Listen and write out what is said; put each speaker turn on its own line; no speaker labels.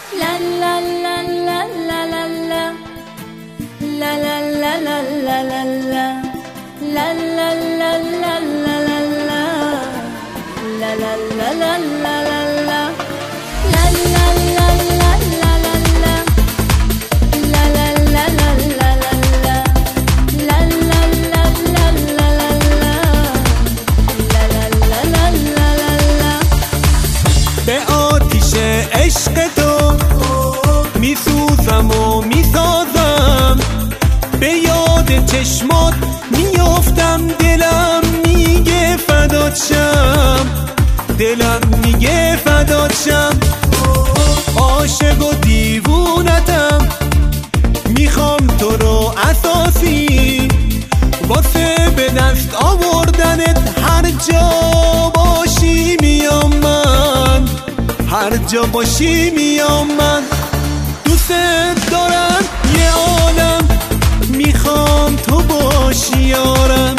La la la la la la la. La la la la la la la. La la la la la la la. La la la la la la la. La la la la la la la. La la la la la la la. La la la la la la la. La la la la la la la.
به آتیش عشق تو میسوزم و میسازم، به یاد چشمات میافتم، دلم میگه فدات شم، دلم میگه فدات شم. عاشق و دیوونتم، میخوام تو رو اساسی، واسه به دست آوردنت هر جا باشی میام من، هر جا باشی میام من. دوست دارم یه عالم، میخوام تو باشی یارم.